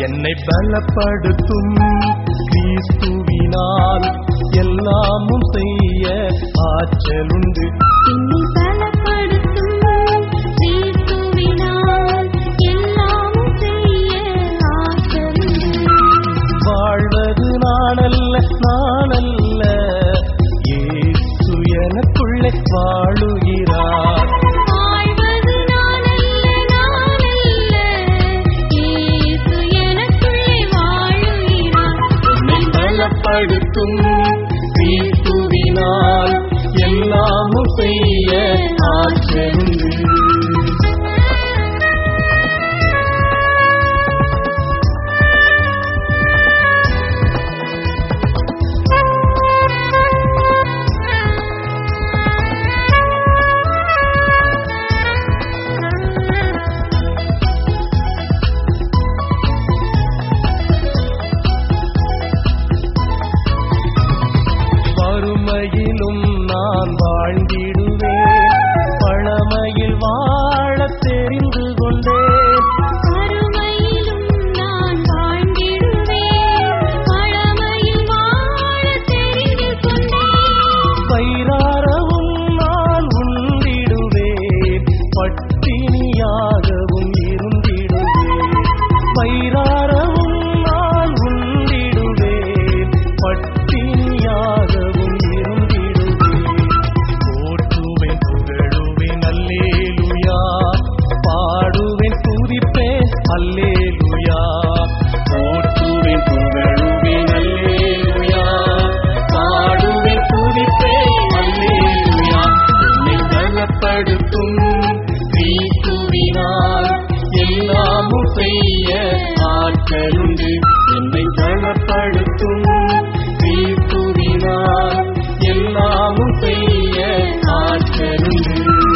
என்னை பலப்படுத்தும் கிறிஸ்துவினால் எல்லாமும் செய்ய ஆற்றலுண்டு. என்னை பலப்படுத்தும் கிறிஸ்துவினால் எல்லாமும் செய்ய ஆற்றலுண்டு. வாழ்வது நானல்ல நானல்ல, இயேசு எனக்குள்ளே வாழுகிறார். வாழ்வது நானல்ல நானல்ல, இயேசு எனக்குள்ளே வாழுகிறார். என்னை பலப்படுத்தும் கிறிஸ்துவினால் எல்லாமும் செய்ய ஆற்றலுண்டு. வறுமையிலும் நான் வாழ்ந்திடுவேன், பழமையில் வாழத் தெரிந்து கொண்டேன். வறுமையிலும் நான் வாழ்ந்திடுவேன், பழமையில் வாழத் தெரிந்து கொண்டேன். வயிறாரவும் நான் உண்டிடுவேன், பட்டினியாகவும் இருந்திடுவேன். வயிறாரவும் நான் உண்டிடுவேன், பட்டினியாகவும் இருந்திடுவேன். போற்றுவேன் புகழுவேன் அல்லேலூயா, பாடுவேன் துதிப்பேன் அல்லேலூயா. போற்றுவேன் புகழுவேன் அல்லேலூயா, பாடுவேன் துதிப்பேன் அல்லேலூயா. என்னை பலப்படுத்தும் கிறிஸ்துவினால் எல்லாமும் செய்ய ஆற்றலுண்டு. என்னை பலப்படுத்தும் கிறிஸ்துவினால் எல்லாமும் செய்ய ஆற்றலுண்டு.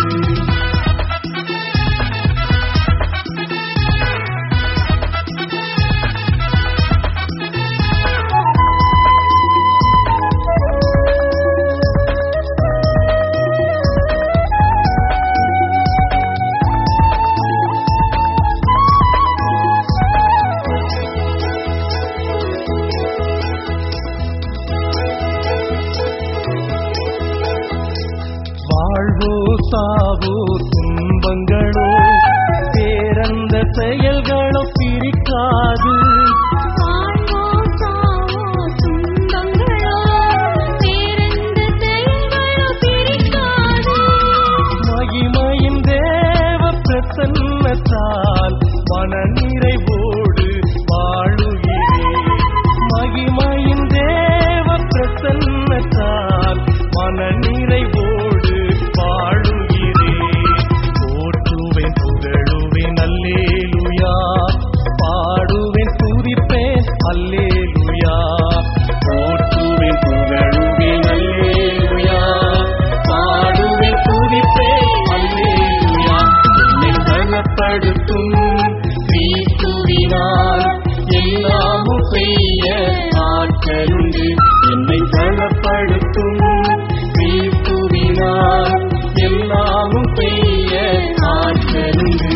வாழ்வோ சாவோ துன்பங்களோ பேரந்த செயல்களோ பிரிக்காது. வாழ்வோ சாவோ துன்பங்களோ பேரந்த செயல்களோ பிரிக்காது. மகிமையின் தேவ பிரசன்னத்தால் மனநிறைவோடு வாழுகிறேன். மகிமையின் தேவ பிரசன்னத்தால் மனநிறைவோடு வாழுகிறேன். போற்றுவேன் புகழுவேன் அல்லேலூயா, பாடுவேன் துதிப்பேன் அல்லேலூயா. போற்றுவேன் புகழுவேன் அல்லேலூயா, பாடுவேன் துதிப்பேன் அல்லேலூயா. என்னை பலப்படுத்தும் கிறிஸ்துவினால் எல்லாமும் செய்ய ஆற்றலுண்டு. என்னை பலப்படுத்தும் கிறிஸ்துவினால் எல்லாமும் செய்ய ஆற்றலுண்டு.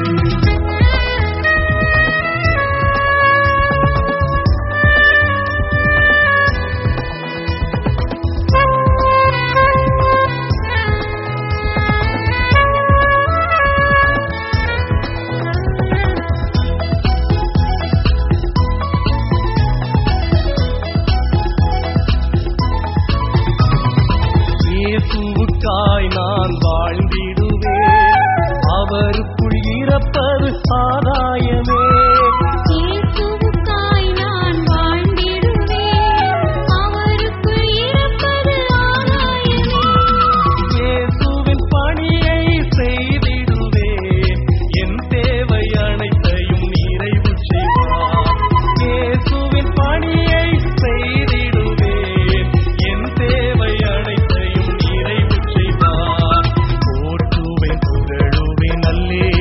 இயேசுவுக்காய் நான் வாழ்ந்திடுவேன், அவருக்குள் இறப்பது ஆதாயமே. இயேசுவுக்காய் நான் வாழ்ந்திடுவேன், அவருக்குள் இறப்பது ஆதாயமே. இயேசுவின் பணியை செய்திடுவேன், என் தேவை அனைத்தையும் நிறைவு செய்வார். இயேசுவின் பணியை செய்திடுவேன், என் தேவை அனைத்தையும் நிறைவு செய்வார். போற்றுவேன் புகழுவேன் அல்லேலூயா,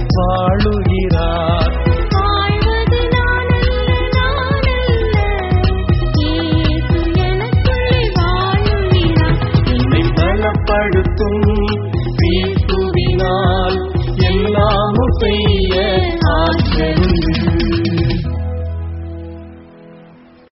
வாழுகிறார். வாழ்வது நானல்ல, இயேசு எனக்குள்ளே வாழுகிறார். என்னை பலப்படுத்தும்